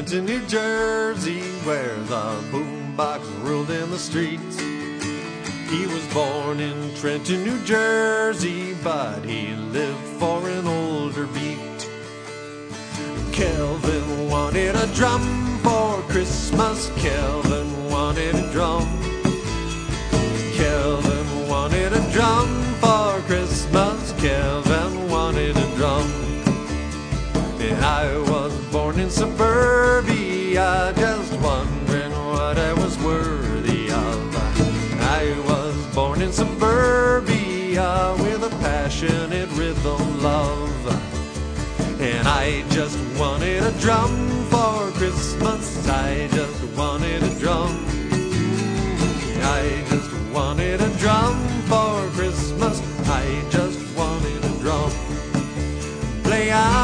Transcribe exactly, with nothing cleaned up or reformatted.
Trenton, New Jersey, where the boombox ruled in the streets. He was born in Trenton, New Jersey, but he lived for an older beat. Kelvin wanted a drum for Christmas. Kelvin wanted a drum. Kelvin wanted a drum for Christmas. Kelvin wanted a drum. And I was born in suburbia, just wondering what I was worthy of. I was born in suburbia with a passionate rhythm love. And I just wanted a drum for Christmas. I just wanted a drum. I just wanted a drum for Christmas. I just wanted a drum. Play on.